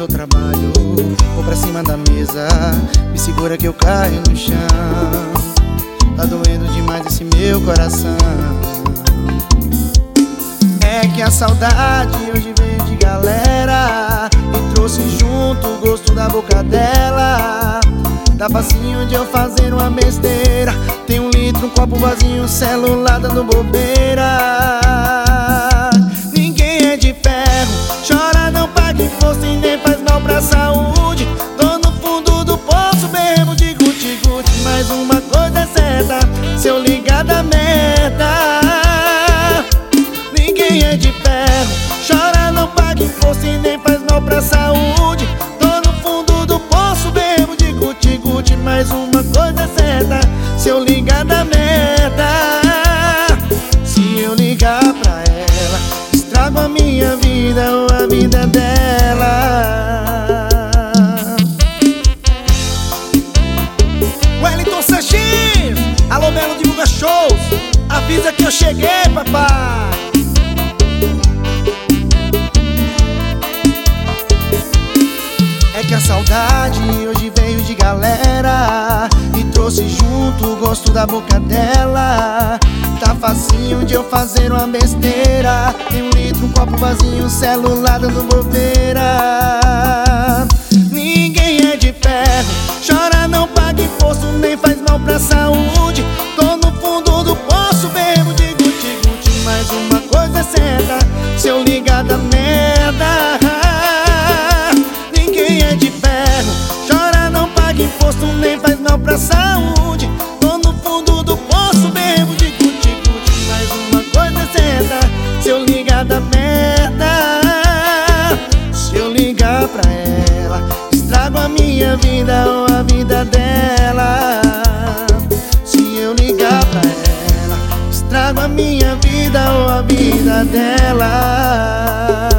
do trabalho, vou pra cima da mesa, me segura que eu caio no chão. Tá doendo demais esse meu coração. É que a saudade hoje veio de galera e trouxe junto o gosto da boca dela. Tá facinho de eu fazer uma besteira, tem 1 litro, um copo vazio, celular dando bobeira. Ninguém é de ferro, chora, não paga imposto e nem faz mal pra saúde. Tô no fundo do poço, bebo de guti-guti, mas uma coisa é certa, se eu ligar da merda. Ninguém é de ferro, chora, não paga imposto e nem faz mal pra saúde. Tô no fundo do poço, bebo de guti-guti, mas uma coisa é certa, se eu ligar da merda. Se eu ligar pra ela, estrago a minha vida ou a vida dela. Wellington Sanches, alô Belo Divulga Shows, avisa que eu cheguei, papai. É que a saudade hoje veio de galera e trouxe junto o gosto da boca dela. Tá facinho de eu fazer uma besteira, tem 1 litro, um copo vazio, celular dando bobeira. Ninguém é de ferro, chora, não paga imposto, nem faz mal pra saúde. Tô no fundo do poço, bebo de guti-guti, mas uma coisa é certa, se eu ligar da merda. Ninguém é de ferro, chora, não paga imposto, nem faz mal pra saúde. Tô no fundo do poço, bebo de guti-guti, mas uma coisa é certa, se eu ligar da merda. Se eu ligar pra ela, estrago a minha vida ou a vida dela. Se eu ligar pra ela, estrago a minha vida ou a vida dela.